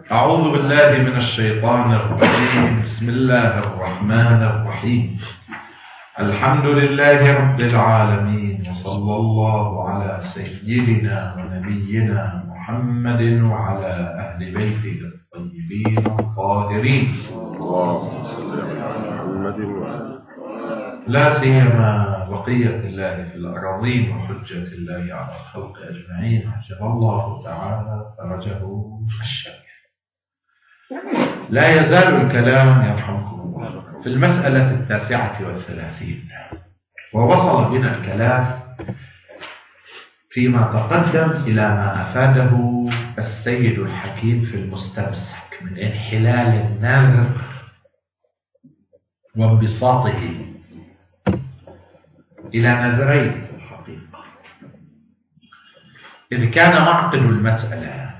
أعوذ بالله من الشيطان الرجيم. بسم الله الرحمن الرحيم. الحمد لله رب العالمين، وصلى الله على سيدنا ونبينا محمد وعلى أهل بيته الطيبين الطاهرين. اللهم صل على محمد وعلى لا سيما بقية الله في الأراضين وحجة الله على الخلق أجمعين، عجل الله تعالى فرجه الشريف. لا يزال الكلام يرحمكم الله في المسألة 39، ووصل بنا الكلام فيما تقدم إلى ما أفاده السيد الحكيم في المستمسك من انحلال النذر وانبساطه إلى نذرين في الحقيقة. إذ كان معقد المسألة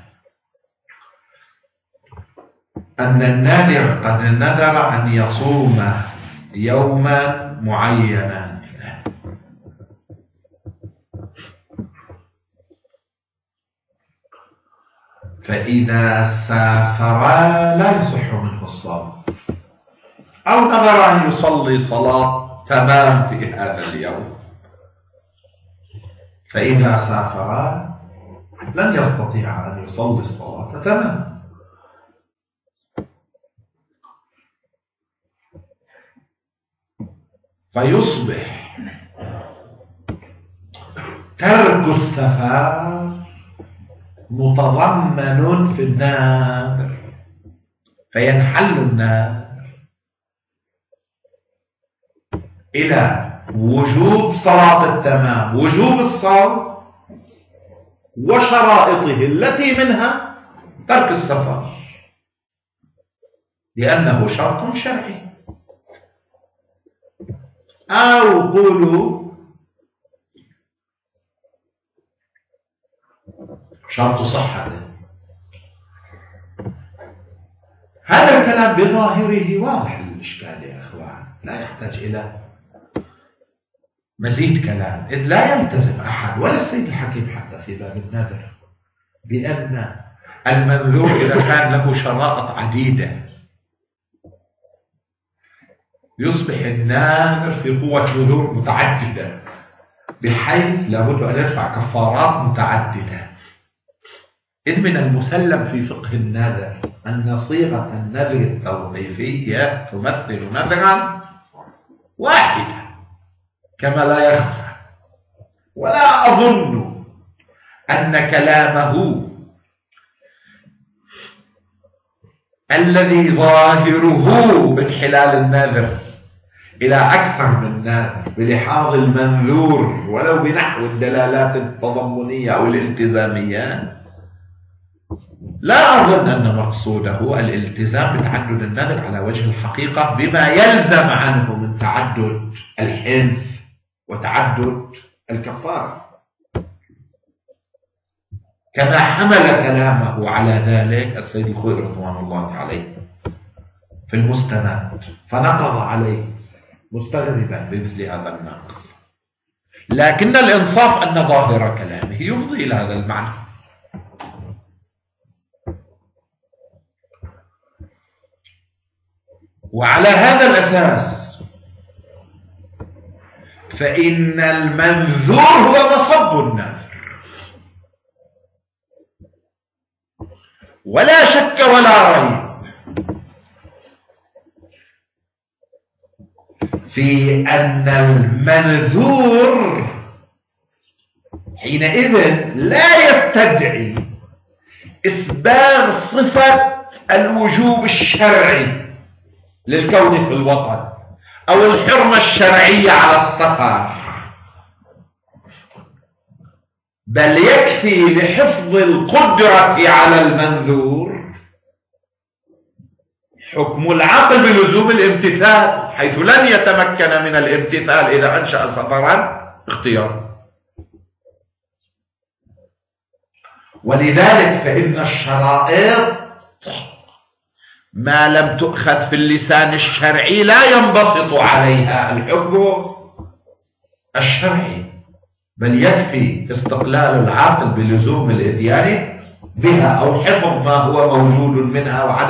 أن الناذر قد نذر أن يصوم يوما معينا، فإذا سافرا لا يصح منه الصوم، أو نذر أن يصلي صلاة تمام في هذا اليوم، فإذا سافرا لن يستطيع أن يصلي الصلاة تمام. فيصبح ترك السفر متضمن في النذر، فينحل النذر إلى وجوب صلاة التمام، وجوب الصوم، وشرائطه التي منها ترك السفر، لأنه شرط شرعي. أو قولوا شرط صحة. هذا الكلام بظاهره واضح الإشكال يا أخوان، لا يحتاج إلى مزيد كلام، إذ لا يلتزم أحد ولا السيد الحكيم حتى في باب النذر بأن المنذور إذا كان له شرائط عديدة يصبح الناذر في قوة نذور متعددة، بحيث لابد أن يدفع كفارات متعددة. إذ من المسلم في فقه النذر أن صيغة النذر التوقيفية تمثل نذرا واحدا كما لا يخفى، ولا أظن أن كلامه الذي ظاهره بانحلال النذر إلى أكثر من نذر بلحاظ المنذور ولو بنحو الدلالات التضمنية أو الالتزامية، لا أظن أن مقصوده الالتزام بتعدد النذر على وجه الحقيقة بما يلزم عنه من تعدد الحنث وتعدد الكفارة، كما حمل كلامه على ذلك السيد الخوئي رضوان الله عليه في المستند، فنقض عليه مستغربا بمثل هذا النقض. لكن الإنصاف أن ظاهر كلامه يفضي إلى هذا المعنى. وعلى هذا الأساس فإن المنذور هو مصب النذر، ولا شك ولا ريب في أن المنذور حينئذ لا يستدعي إسباغ صفة الوجوب الشرعي للكون في الوطن أو الحرمة الشرعية على السفر، بل يكفي لحفظ القدرة على المنذور حكم العقل بلزوم الامتثال، حيث لن يتمكن من الامتثال إذا أنشأ سفرا اختيارا. ولذلك فإن الشرائط ما لم تؤخذ في اللسان الشرعي لا ينبسط عليها الحكم الشرعي، بل يكفي استقلال العاقل بلزوم الإتيان بها أو حفظ ما هو موجود منها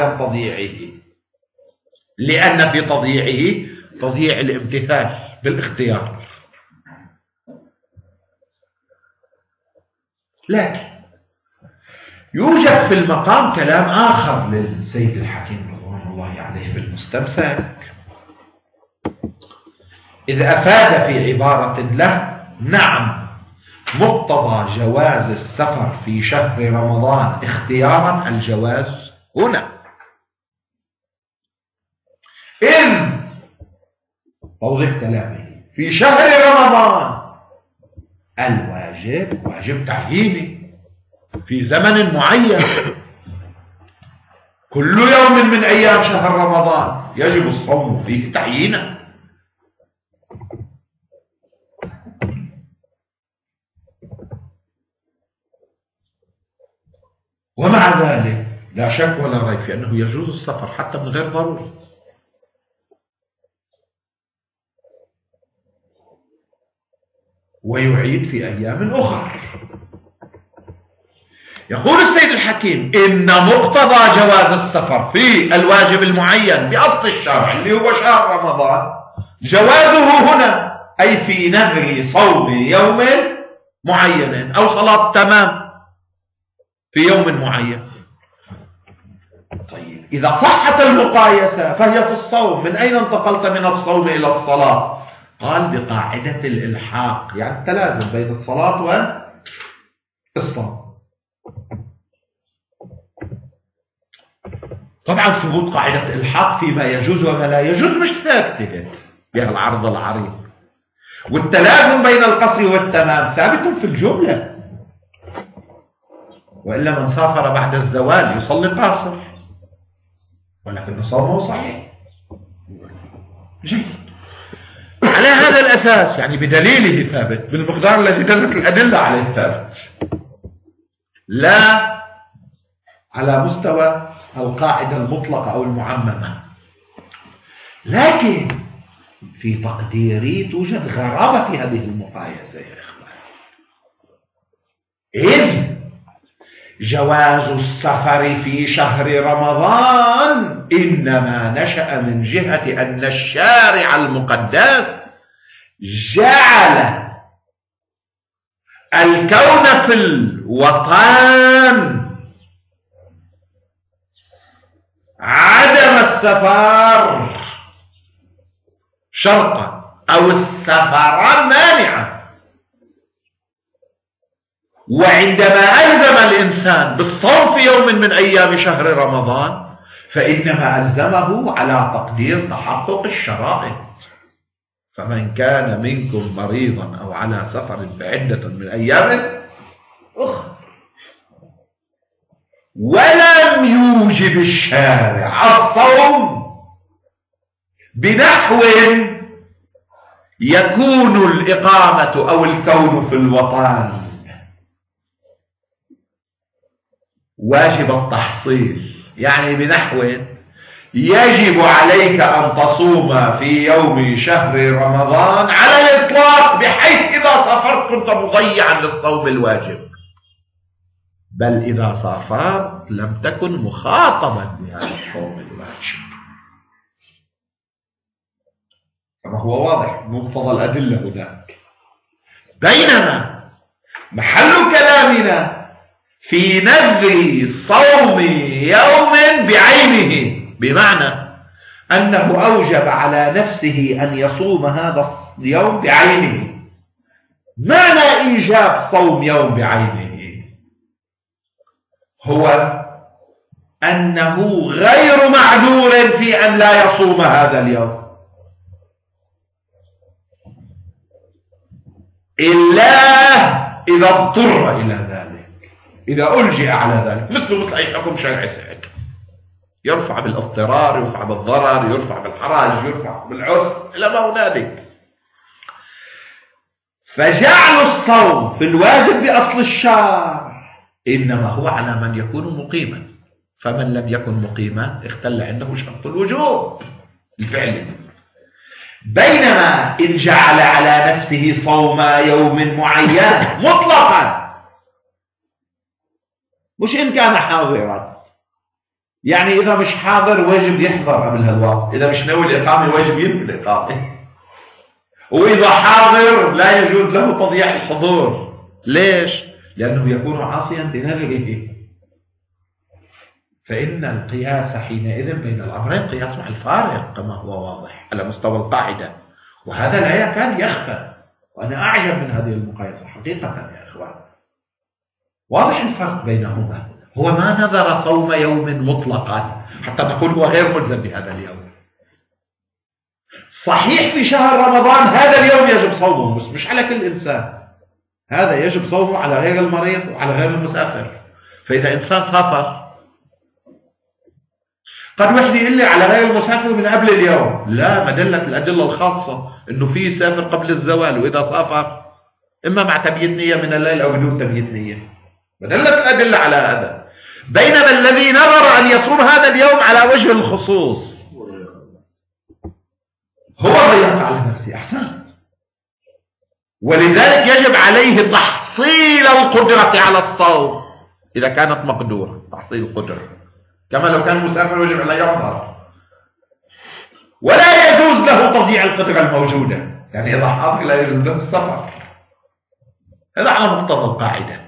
بعدم تضييعه، لأن في تضييعه تضييع الامتثال بالاختيار. لكن يوجد في المقام كلام آخر للسيد الحكيم رضوان الله عليه في المستمسك، إذ أفاد في عبارة له: نعم، مقتضى جواز السفر في شهر رمضان اختيارا الجواز هنا، إذ توضيح كلامه في شهر رمضان الواجب واجب تعييني في زمن معين، كل يوم من أيام شهر رمضان يجب الصوم فيه تعيينا. ومع ذلك لا شك ولا ريب في أنه يجوز السفر حتى من غير ضرورة. ويعيد في أيام أخرى. يقول السيد الحكيم: إن مقتضى جواز السفر في الواجب المعين بأصل الشرع اللي هو شهر رمضان جوازه هنا، أي في نذر صوم يوم معين أو صلاة تمام في يوم معين. طيب إذا صحت المقايسة فهي في الصوم، من أين انتقلت من الصوم إلى الصلاة؟ قال: بقاعدة الإلحاق، يعني التلازم بين الصلاة والصوم. طبعا ثبوت قاعدة الإلحاق فيما يجوز وما لا يجوز مش ثابتة بها العرض العريض، والتلازم بين القصر والتمام ثابت في الجملة، وإلا من سافر بعد الزوال يصلي قاصر، ولكن صومه صحيح. جيد. على هذا الأساس يعني بدليله ثابت بالمقدار الذي دلت الأدلة عليه ثابت، لا على مستوى القاعدة المطلقة أو المعممة. لكن في تقديري توجد غرابة في هذه المقايسة يا إخوان، إذ جواز السفر في شهر رمضان إنما نشأ من جهة أن الشارع المقدس جعل الكون في الوطن عدم السفر شرطا أو السفر مانعا، وعندما ألزم الإنسان بالصوم في يوم من أيام شهر رمضان فإنما ألزمه على تقدير تحقق الشرائط. فمن كان منكم مريضا أو على سفر فعدة من أيام أخرى. ولم يوجب الشارع الصوم بنحو يكون الإقامة أو الكون في الوطن واجب التحصيل، يعني بنحو يجب عليك أن تصوم في يوم شهر رمضان على الإطلاق، بحيث إذا سافرت كنت مضيعا للصوم الواجب، بل إذا سافرت لم تكن مخاطبا بهذا الصوم الواجب. كما هو واضح مقتضى الأدلة هناك. بينما محل كلامنا في نذر صوم يوم بعينه، بمعنى أنه أوجب على نفسه أن يصوم هذا اليوم بعينه. معنى إيجاب صوم يوم بعينه هو أنه غير معذور في أن لا يصوم هذا اليوم إلا إذا اضطر إلى ذلك، إذا ألجئ على ذلك، مثل أي حكم شرعي سائد، يرفع بالاضطرار، يرفع بالضرر، يرفع بالحرج، يرفع بالعسر إلى ما هنالك. فجعل الصوم في الواجب بأصل الشرع إنما هو على من يكون مقيما، فمن لم يكن مقيما اختل عنده شرط الوجوب الفعلي. بينما إن جعل على نفسه صوم يوم معين مطلقا، مش إن كان حاضرا، يعني إذا مش حاضر واجب يحضر قبل هالوقت، إذا مش ناوي الإقامة واجب ينوي الإقامة، وإذا حاضر لا يجوز له تضييع الحضور. ليش؟ لأنه يكون عاصيا بنذره. فإن القياس حينئذ بين الأمرين قياس مع الفارق كما هو واضح على مستوى القاعدة، وهذا لا يكاد يخفى، وأنا أعجب من هذه المقايسة حقيقة يا إخوان. واضح الفرق بينهما، هو ما نذر صوم يوم مطلقا حتى نقول هو غير ملزم بهذا اليوم. صحيح في شهر رمضان هذا اليوم يجب صومه، بس مش على كل إنسان، هذا يجب صومه على غير المريض وعلى غير المسافر. فإذا إنسان سافر قد واحد يقول لي على غير المسافر من قبل اليوم، لا، ما دلت الأدلة الخاصة إنه في يسافر قبل الزوال، وإذا سافر إما مع تبييت نية من الليل أو بدون تبييت نية، ما دلت الأدلة على هذا. بينما الذي نظر أن يصوم هذا اليوم على وجه الخصوص هو ضيق على نفسه. أحسن، ولذلك يجب عليه تحصيل القدرة على الصوم إذا كانت مقدورة، تحصيل القدرة، كما لو كان مسافر يجب عليه يحضر، ولا يجوز له تضييع القدرة الموجودة، يعني إذا حاضر لا يجوز له السفر. هذا على مقتضى القاعدة.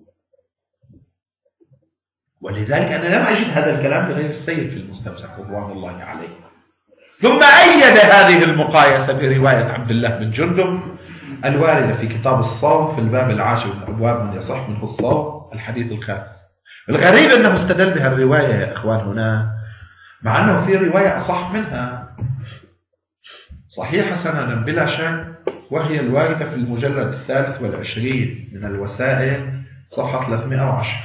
ولذلك أنا لم أجد هذا الكلام لغير السيد في المستمسك رضوان الله عليه. ثم أيد هذه المقايسة برواية عبد الله بن جندب الواردة في كتاب الصوم في الباب العاشر من أبواب من يصح منه الصوم، الحديث الخامس. الغريب أنه استدل بها الرواية يا إخوان هنا، مع أنه في رواية أصح منها صحيحة سندا بلا شك، وهي الواردة في المجلد 23 من الوسائل صفحة 310،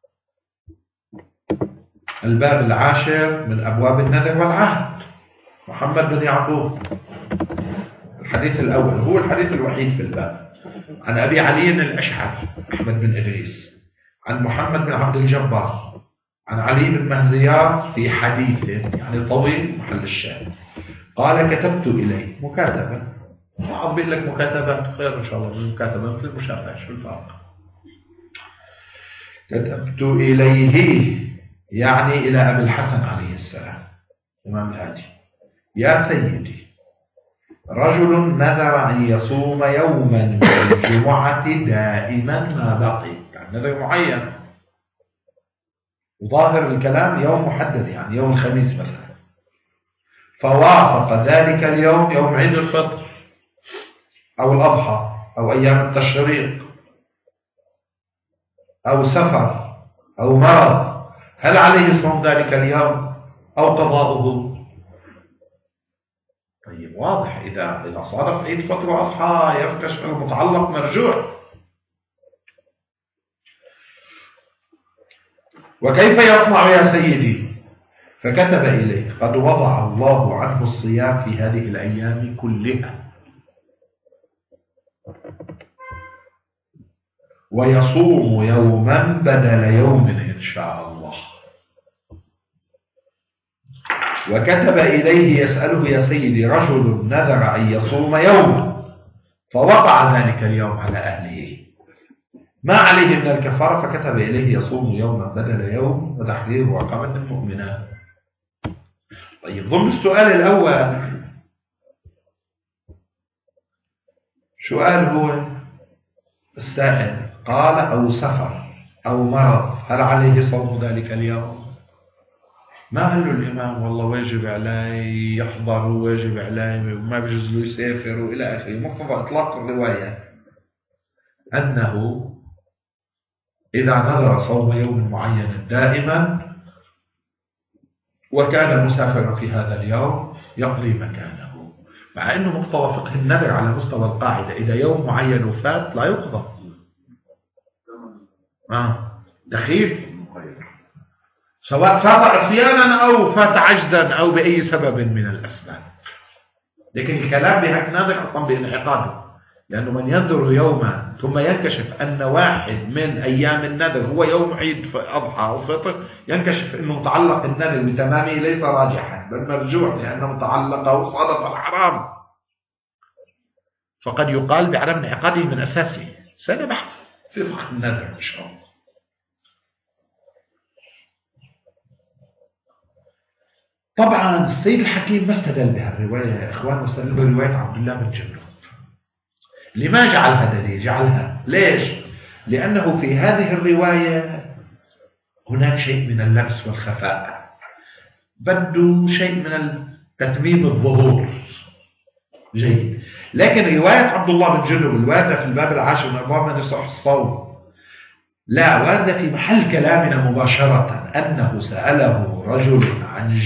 الباب العاشر من أبواب النذر والعهد، محمد بن يعقوب. الحديث الأول هو الحديث الوحيد في الباب، عن أبي علي الأشعري أحمد بن إدريس عن محمد بن عبد الجبار عن علي بن مهزيار في حديث يعني طويل محل الشاهد، قال كتبت إليه مكاتبة. بعض بيقول لك مكاتبة خير إن شاء الله من مكاتبة مثل المشافعة، شو الفرق؟ كتبت إليه يعني إلى أبي الحسن عليه السلام إمام الهادي: يا سيدي، رجل نذر أن يصوم يوما من الجمعة دائما ما بقي، يعني نذر معين، وظاهر الكلام يوم محدد يعني يوم الخميس مثلا، فوافق ذلك اليوم يوم عيد الفطر أو الأضحى أو أيام التشريق أو سفر أو مرض، هل عليه صوم ذلك اليوم أو قضاؤه؟ طيب واضح، إذا صادف عيد فطر وأضحى يكتشف المتعلق مرجوع. وكيف يصنع يا سيدي؟ فكتب إليه: قد وضع الله عنه الصيام في هذه الأيام كلها، ويصوم يوما بدل يوم إن شاء الله. وكتب إليه يسأله: يا سيدي، رجل نذر أن يصوم يوما فوقع ذلك اليوم على أهله، ما عليه من الكفارة؟ فكتب إليه: يصوم يوما بدل يوم وتحرير رقبة مؤمنة. طيب، ضمن السؤال الأول سؤال هو السائل قال: أو سفر أو مرض، هل عليه صوم ذلك اليوم؟ ما قال له الإمام والله واجب عليه يحضر وواجب عليه وما بيجوز له يسافر وإلى آخره. مقتضى إطلاق الرواية أنه إذا نذر صوم يوم معين دائما وكان مسافرا في هذا اليوم يقضي مكانه، مع أنه مقتضى فقه النذر على مستوى القاعدة إذا يوم معين وفات لا يقضى. دخيل، سواء فات عصيانا أو فات عجزا أو بأي سبب من الأسباب. لكن الكلام بهك ناذر أصلا بانعقاده، لأنه من ينذر يوما ثم ينكشف أن واحد من أيام النذر هو يوم عيد أضحى أو فطر، ينكشف أنه متعلق النذر بتمامه ليس راجحا بل مرجوع، لأنه متعلق أو صادف الحرام، فقد يقال بعدم انعقاده من أساسه. سنبحث في فقه النذر إن شاء الله. طبعا السيد الحكيم ما استدل بهالرواية يا إخوان، واستدل برواية عبد الله بن جندب. لما جعلها دليل؟ جعلها ليش؟ لأنه في هذه الرواية هناك شيء من اللبس والخفاء، بده شيء من التتميم الظهور. جيد. لكن رواية عبد الله بن جندب الواردة في الباب العاشر من أبواب من يصح الصوم لا، واردة في محل كلامنا مباشرة أنه سأله رجل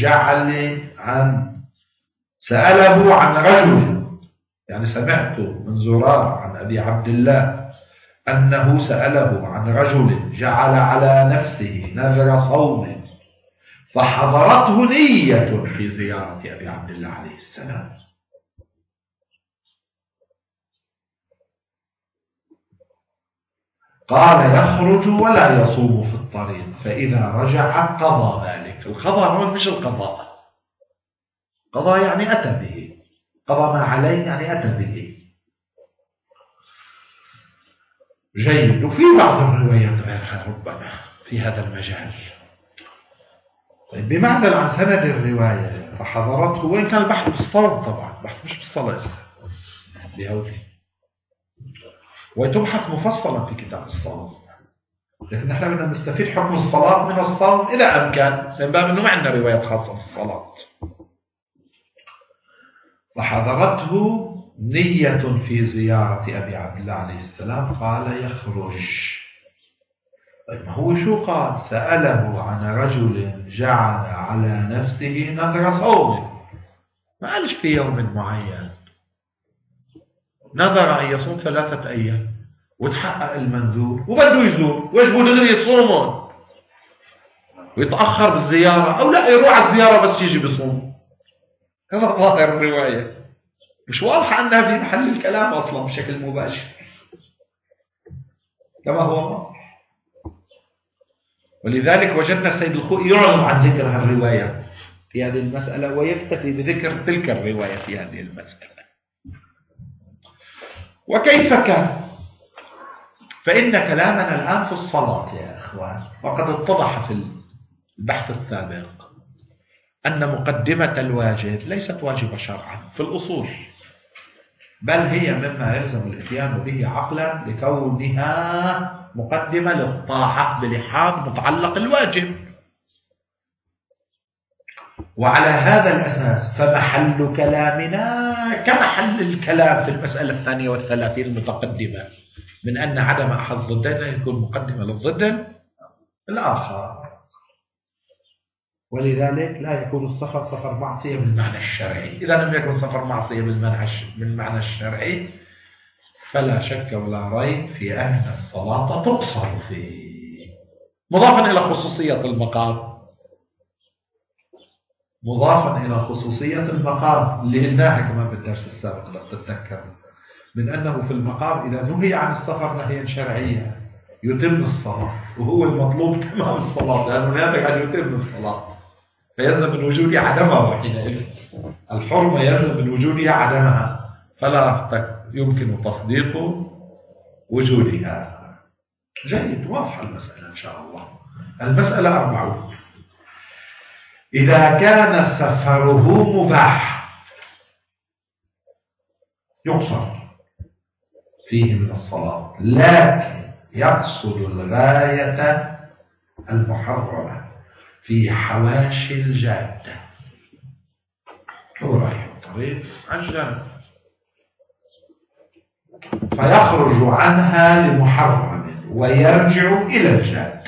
سأله عن رجل، يعني سمعت من زرار عن أبي عبد الله أنه سأله عن رجل جعل على نفسه نذر صوم فحضرته نية في زيارة أبي عبد الله عليه السلام. قال يخرج ولا يصوم في الطريق، فإذا رجع قضى ذلك. القضاء هو مش القضاء، قضاء يعني أتى به، قضى ما عليه يعني أتى به. جيد. وفي بعض الروايات غيرها ربما في هذا المجال. طيب بمعزل عن سند الرواية فحضرته، وإن كان البحث بالصوم طبعا، البحث مش بالصلاة بهودي، وتبحث مفصلا في كتاب الصوم، لكن نحن بدنا نستفيد حكم الصلاة من الصوم إذا أمكن، من باب أنه ما عندنا روايات خاصة في الصلاة. فحضرته نية في زيارة أبي عبد الله عليه السلام قال يخرج. طيب ما هو شو قال؟ سأله عن رجل جعل على نفسه نذر صوم، ما قالش في يوم معين، نذر أن يصوم 3 أيام وتحقق المنذور وبده يزور، ويش بده دغري يصومون ويتأخر بالزيارة، أو لا يروح على الزيارة بس يجي بيصوم. هذا ظاهر الرواية، مش واضحة أنها في محل الكلام أصلا بشكل مباشر كما هو واضح. ولذلك وجدنا السيد الخوئي يعلن عن ذكر هالرواية في هذه المسألة ويكتفي بذكر تلك الرواية في هذه المسألة. وكيف كان؟ فإن كلامنا الآن في الصلاة يا إخوان، وقد اتضح في البحث السابق أن مقدمة الواجب ليست واجبة شرعا في الأصول، بل هي مما يلزم الاتيان به عقلا لكونها مقدمة للطاعة بلحاظ متعلق الواجب. وعلى هذا الأساس فمحل كلامنا كمحل الكلام في المسألة 32 المتقدمة من أن عدم أحد الضدين يكون مقدمة للضد الآخر، ولذلك لا يكون السفر سفر معصية بالمعنى الشرعي. إذا لم يكن سفر معصية بالمعنى الشرعي فلا شك ولا ريب في أن الصلاة تقصر فيه. مضافا إلى خصوصية المقام، مضافا إلى خصوصية المقام اللي قلناها كمان بالدرس السابق لو تتذكر، من أنه في المقام إذا نهي عن السفر نهيا شرعيا يتم الصلاة، وهو المطلوب تمام الصلاة لأنه ناتج عن يتم الصلاة، فيلزم من وجودها عدمها. حينئذ الحرمة يلزم من وجودها عدمها، فلا يمكن تصديق وجودها. جيد. واضحة المسألة إن شاء الله. المسألة 40. إذا كان سفره مباح يقصر فيه من الصلاة، لكن يقصد الغاية المحرمة في حواشي الجادة، هو رايح الطريق على الجادة فيخرج عنها لمحرم ويرجع إلى الجادة،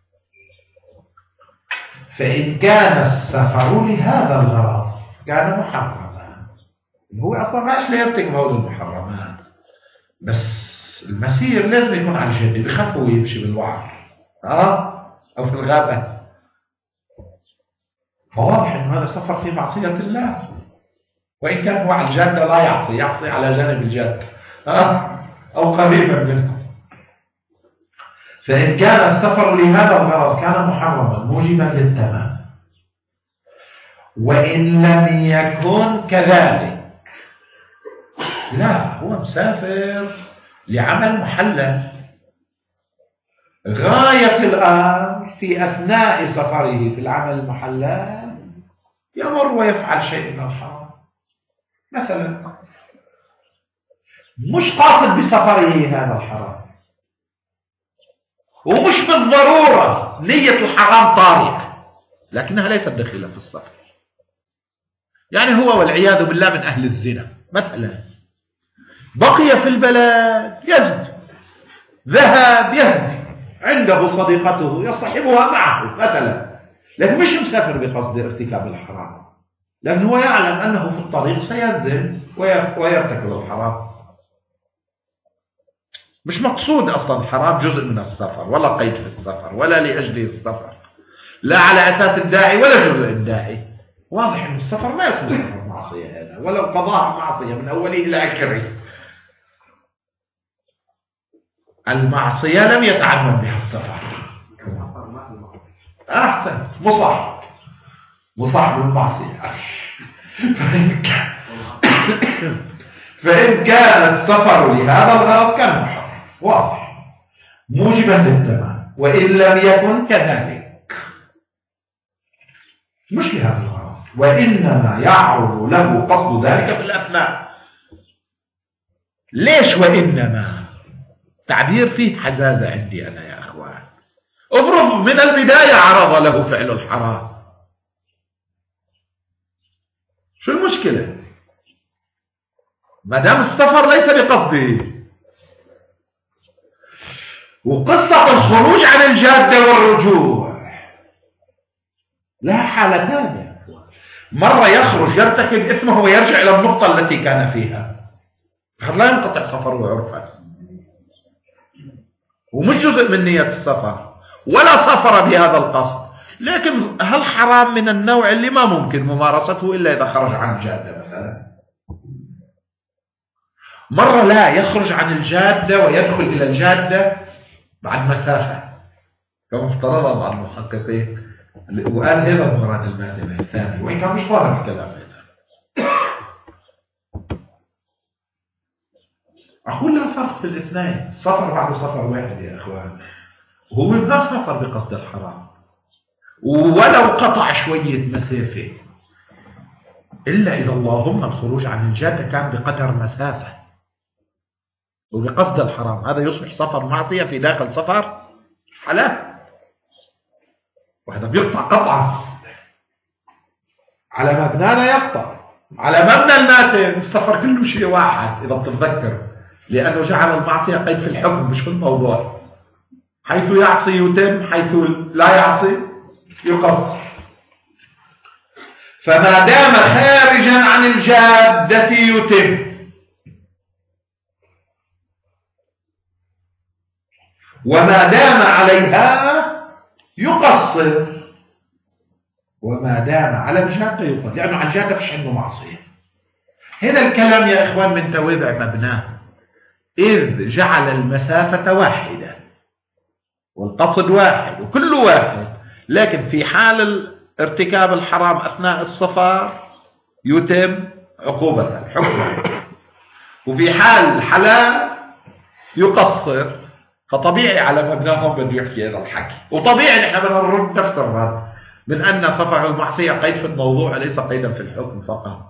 فإن كان السفر لهذا الغرض كان محرما. هو أصلا ماش ليرتكب هذه المحرمات، بس المسير لازم يكون على الجادة، بخاف هو يمشي بالوعر أو في الغابة، فواضح أن هذا سفر في معصية الله، وإن كان هو على الجادة لا يعصي على جانب الجادة أو قريبا منه. فإن كان السفر لهذا الغرض كان محرما موجبا للتمام، وإن لم يكن كذلك لا، هو مسافر لعمل محلل، غاية الأمر في أثناء سفره في العمل المحلل يمر ويفعل شيء من الحرام مثلا، مش قاصد بسفره هذا الحرام، ومش بالضرورة نية الحرام طارئة، لكنها ليست دخيلة في السفر. يعني هو والعياذ بالله من أهل الزنا مثلا، بقي في البلد يزني، ذهب يزني، عنده صديقته يصطحبها معه مثلا، لكن مش مسافر بقصد ارتكاب الحرام، لأن هو يعلم أنه في الطريق سينزل ويرتكب الحرام. مش مقصود أصلا الحرام جزء من السفر، ولا قيد في السفر، ولا لأجله السفر، لا على أساس الداعي ولا جزء الداعي. واضح أن السفر ما يسمى سفر معصية هذا، ولو قضاها معصية من أوله إلى آخره. المعصية لم يتعمد بها السفر. أحسن، مصاحب المعصية. فإن كان السفر لهذا الغرض كان محرم واضح موجبا للتمام، وإن لم يكن كذلك مش لهذا الغرض، وإنما يعرض له قصد ذلك في الأثناء. ليش وإنما؟ تعبير فيه حزازة عندي أنا يا أخوان. افرض من البداية عرض له فعل الحرام، شو المشكلة؟ ما دام السفر ليس بقصده. وقصة الخروج عن الجادة والرجوع لها حالتان، مرة يخرج يرتكب إثمه ويرجع إلى النقطة التي كان فيها، لا ينقطع سفره عرفا، ومش جزء من نية السفر ولا سافر بهذا القصد، لكن هل حرام من النوع اللي ما ممكن ممارسته إلا إذا خرج عن الجادة مثلا. مرة لا يخرج عن الجادة ويدخل إلى الجادة بعد مسافة كما افترضها بعض المحققين، وقال هذا المراد المادة الثاني، وإن كان مش ظاهر الكلام هذا. أقول لا فرق في الاثنين، السفر بعد سفر واحد يا أخوان، هو ما سافر بقصد الحرام ولو قطع شوية مسافة، إلا إذا اللهم الخروج عن الجادة كان بقدر مسافة وبقصد الحرام، هذا يصبح سفر معصية في داخل سفر حلال، وهذا بيقطع قطعا على مبنانا، يقطع على مبنى الماتن. السفر كله شيء واحد إذا بتتذكر، لأنه جعل المعصية قيد في الحكم مش في الموضوع، حيث يعصي يتم، حيث لا يعصي يقصر. فما دام خارجا عن الجادة يتم، وما دام عليها يقصر، وما دام على الجادة يقصر، لأنه على الجادة فيش عنده معصية. هذا الكلام يا إخوان من توابع مبناه، إذ جعل المسافة واحدة والقصد واحد وكل واحد، لكن في حال ارتكاب الحرام أثناء السفر يتم عقوبة الحكم، وفي حال الحلال يقصر. فطبيعي على مبناهم بده يحكي هذا الحكي، وطبيعي نحن بدنا نرد نفس الرد من أن سفر المعصية قيد في الموضوع وليس قيدا في الحكم فقط.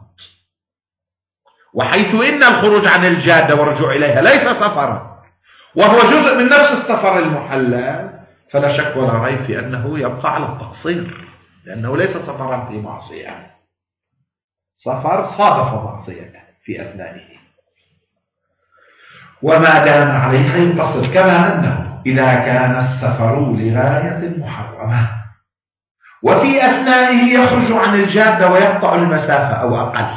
وحيث إن الخروج عن الجادة والرجوع إليها ليس سفرا وهو جزء من نفس السفر المحلل، فلا شك ولا ريب في أنه يبقى على التقصير، لأنه ليس سفرا في معصية، سفر صادف معصية في أثنائه. وما دام عليها يقصر، كما أنه إذا كان السفر لغاية محرمة وفي أثنائه يخرج عن الجادة ويقطع المسافة أو أقل،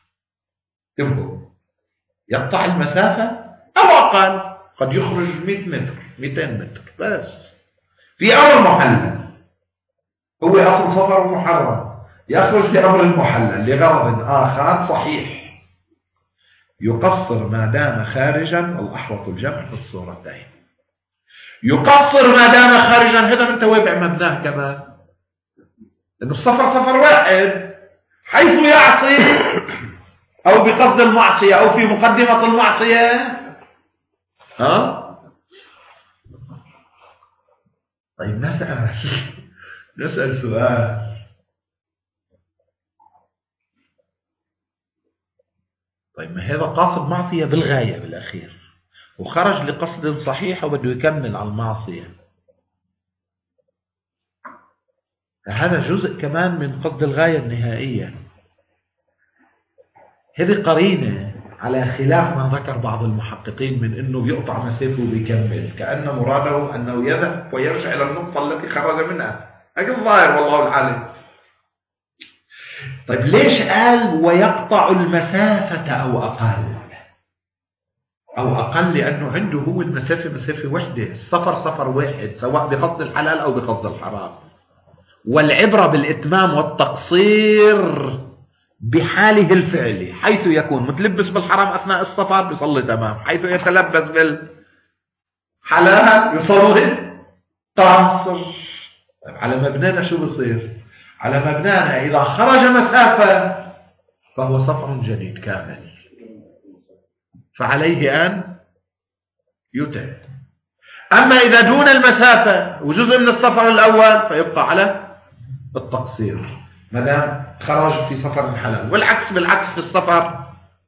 يقطع المسافة أو أقل، قد يخرج 100 متر 200 متر بس في أمر محلل، هو أصل سفر محرم، يخرج لأمر محلل لغرض آخر صحيح، يقصر ما دام خارجا، والأحوط الجمع في الصورتين. يقصر ما دام خارجا، هذا من توابع مبناه كمان، لأنه السفر سفر واحد، حيث يعصي أو بقصد المعصية أو في مقدمة المعصية. طيب نسأل سؤال، طيب ما هذا قاصد معصية بالغاية بالأخير، وخرج لقصد صحيح وبده يكمل على المعصية، هذا جزء كمان من قصد الغاية النهائية. هذه قرينة على خلاف ما ذكر بعض المحققين من أنه بيقطع مسافه وبيكمل، كأن مراده أنه يذهب ويرجع إلى النقطة التي خرج منها. هذا الظاهر والله العالم. طيب ليش قال ويقطع المسافة أو أقل؟ أو أقل لأنه عنده هو المسافة مسافة وحدة، السفر سفر واحد سواء بقصد الحلال أو بقصد الحرام، والعبرة بالإتمام والتقصير بحاله الفعلي، حيث يكون متلبس بالحرام أثناء السفر بيصلي تمام، حيث يتلبس بالحلال يصلي قاصر. على مبنانا شو بصير؟ على مبنانا إذا خرج مسافة فهو سفر جديد كامل، فعليه أن يتم. أما إذا دون المسافة وجزء من السفر الأول فيبقى على التقصير ما دام خرج في سفر حلال، والعكس بالعكس في السفر.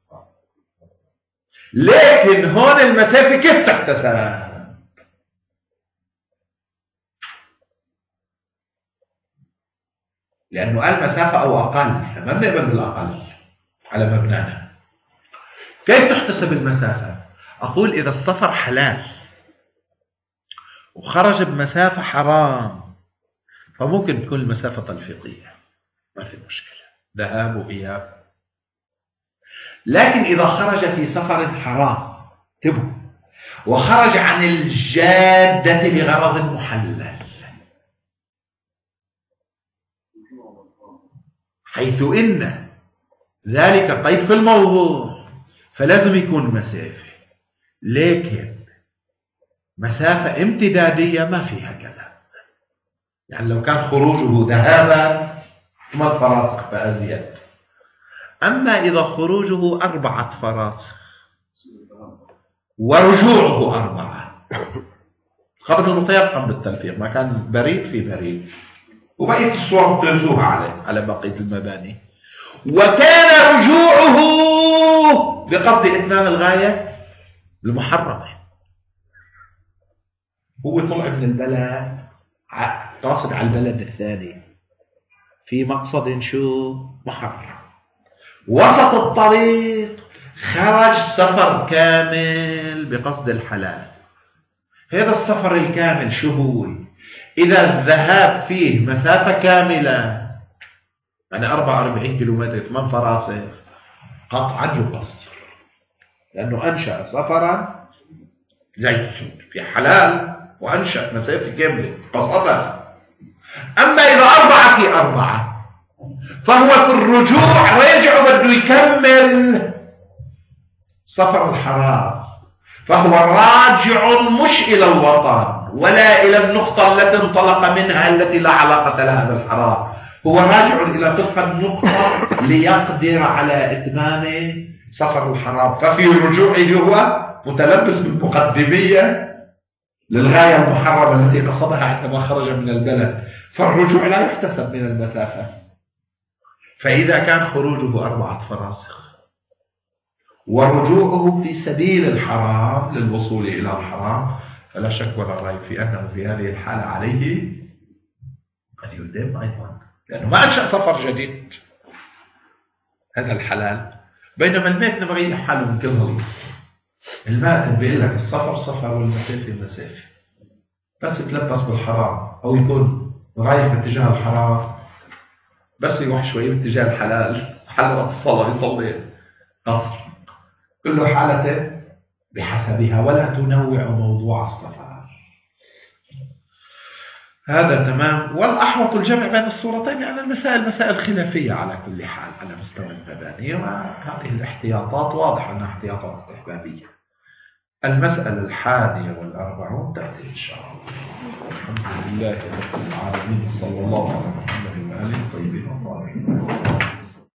لكن هون المسافة كيف تحتسب؟ لأنه قال مسافة أو أقل، ما بنقبل بالأقل على مبنانا. كيف تحتسب المسافة؟ أقول إذا السفر حلال وخرج بمسافة حرام فممكن تكون المسافة تلفيقية، ما في مشكلة، ذهاب وإياب. لكن إذا خرج في سفر حرام انتبهوا وخرج عن الجادة لغرض محلل، حيث إن ذلك قيد في الموضوع فلازم يكون مسافة، لكن مسافة امتدادية ما فيها كلام. يعني لو كان خروجه ذهابا 8 فراسخ فأزيد، أما إذا خروجه 4 فراسخ ورجوعه 4 خبر المطير قبل التلفيق، ما كان بريد في بريد، وبقية الصور بتنزوها على بقية المباني، وكان رجوعه بقصد إتمام الغاية المحرمة، هو طلع من البلد قاصد على البلد الثاني في مقصد شو محرم، وسط الطريق خرج سفر كامل بقصد الحلال. هذا السفر الكامل شو هو؟ إذا الذهاب فيه مسافة كاملة يعني 44 كيلومتر 8 فراسخ قطعا يقصر، لأنه أنشأ سفرا جيد في حلال وأنشأ مسافة كاملة قصرها. أما إذا 4 في 4 فهو في الرجوع راجع بده يكمل سفر الحرام، فهو راجع مش إلى الوطن ولا إلى النقطة التي انطلق منها التي لا علاقة لها بالحرام، هو راجع إلى تلك النقطة ليقدر على إتمام سفر الحرام، ففي رجوعه هو متلبس بالمقدمية للغاية المحرمة التي قصدها عندما خرج من البلد، فالرجوع لا يحتسب من المسافة. فإذا كان خروجه 4 فراسخ ورجوعه في سبيل الحرام للوصول إلى الحرام فلا شك ولا ريب في أنه في هذه الحالة عليه أن يدم أيضا، لأنه ما أنشأ سفر جديد، هذا الحلال. بينما المات نبغي حاله من كل غليظ، المات بيقول لك السفر سفر والمسافة مسافة، بس يتلبس بالحرام أو يكون رايح باتجاه الحرام بس يروح شوي باتجاه الحلال، حلوة الصلاة يصلي قصر، كل حالة بحسبها ولا تنوع موضوع السفر. هذا تمام. والأحوط الجمع بين الصورتين لأن المسائل مسائل خلافية على كل حال على مستوى المباني، وهذه الاحتياطات واضحة أنها احتياطات استحبابية. المسألة 41 تأتي إن شاء الله. الحمد لله رب العالمين، صلى الله على محمد وآله الطيبين الطاهرين.